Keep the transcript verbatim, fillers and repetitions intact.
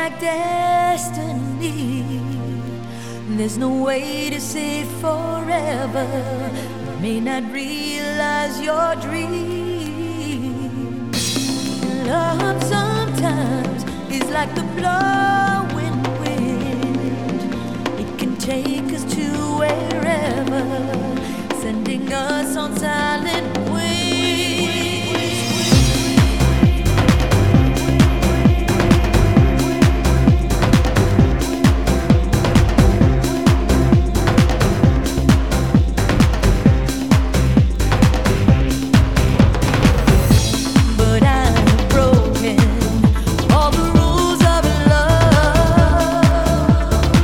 like destiny. There's no way to say forever. You may not realize your dreams. Love sometimes is like the blowing wind. It can take us to wherever.